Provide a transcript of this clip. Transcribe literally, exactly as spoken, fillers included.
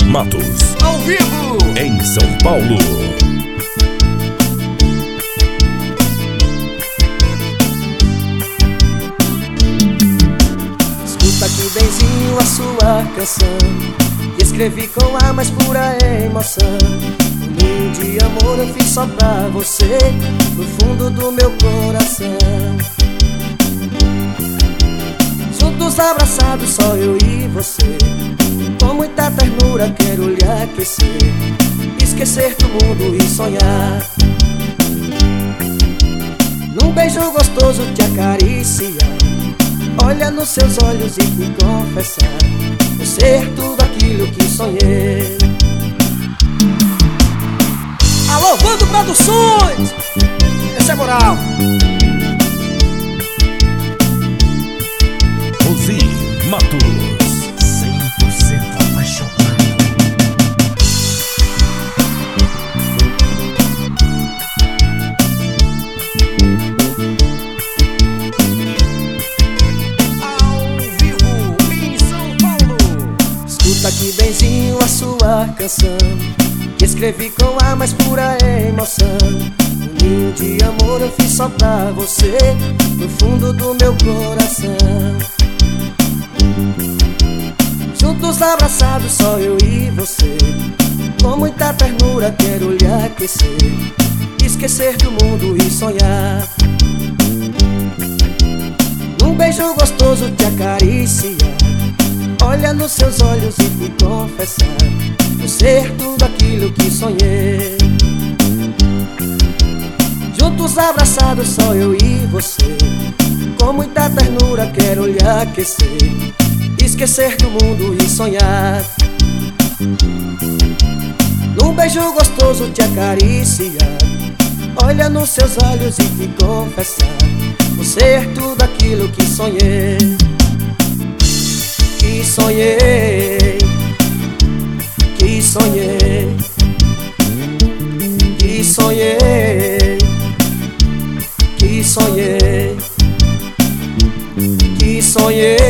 Matos, ao vivo, em São Paulo. Escuta aqui benzinho a sua canção, que escrevi com a mais pura emoção. Um ninho de amor eu fiz só pra você, no fundo do meu coração. Juntos abraçados, só eu e você, com muita ternura quero lhe aquecer, esquecer do mundo e sonhar. Num beijo gostoso te acariciar, olha nos seus olhos e me confessar, vou ser tudo aquilo que sonhei. alô, Vando Produções, essa é moral. Rosi Matos, cem por cento apaixonado. Ao vivo em São Paulo. Escuta aqui benzinho a sua canção, que escrevi com a mais pura emoção. Um ninho de amor eu fiz só pra você, no fundo do meu coração. Juntos abraçados, só eu e você, com muita ternura quero lhe aquecer, esquecer do mundo e sonhar. Num beijo gostoso te acariciar, olha nos seus olhos e me confessar, vou ser tudo aquilo que sonhei. Juntos abraçados, só eu e você, com muita ternura quero lhe aquecer, esquecer do mundo e sonhar. Num beijo gostoso te acariciar, olha nos seus olhos e me confessar, vou ser tudo aquilo que sonhei. Que sonhei, que sonhei, que sonhei, que sonhei, que sonhei.